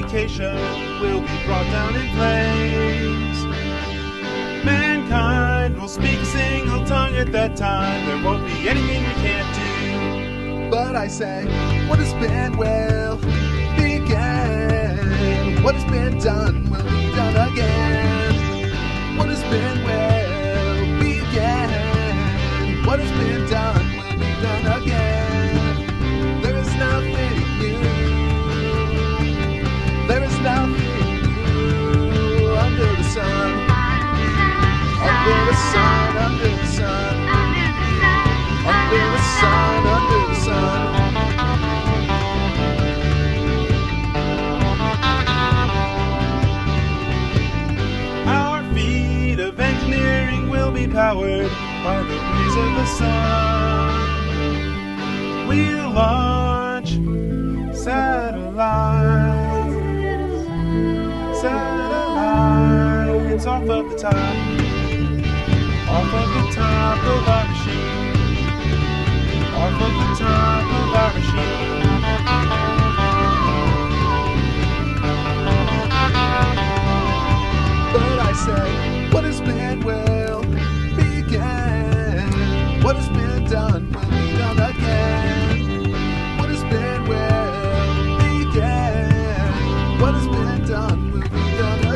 reputation will be brought down in flames. Mankind will speak a single tongue at that time. There won't be anything we can't do. But I say, what has been will begin. What has been done will be done again. What has been will begin. What has been done will be done again. There is nothing new. There is nothing new under the sun. Under the sun, under the sun. Under the sun, under the sun. Our feat of engineering will be powered by the rays of the sun. We'll launch satellites off of the top. Off of the top of our machine. Off of the top of our machine. But I say, what has been will begin. What has been done will be done again. What has been will begin. What has been done will be done again.